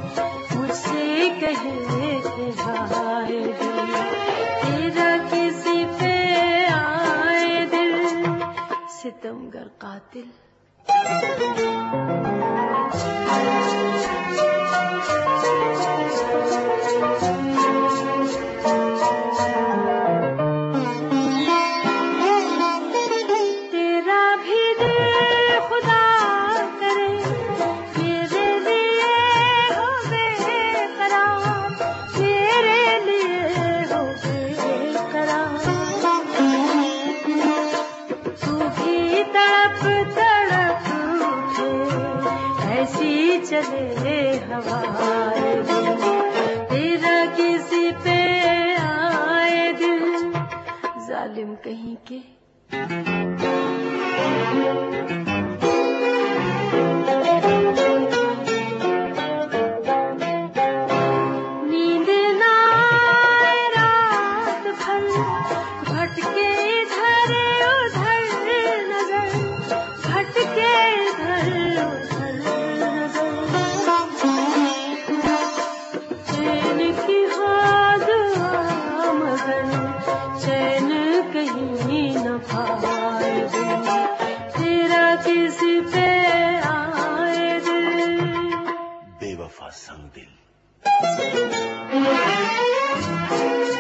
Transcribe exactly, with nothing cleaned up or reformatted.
मुझसे कहे हाय दिल, तेरा किसी पे आए दिल, सितमगर कातिल। चले हवाए दिल, तेरा किसी पे आए दिल, जालिम कहीं के। नींद ना आए रात भर, भटके इधर उधर नजर, भटके इधर उधर बेवफा संग दिल।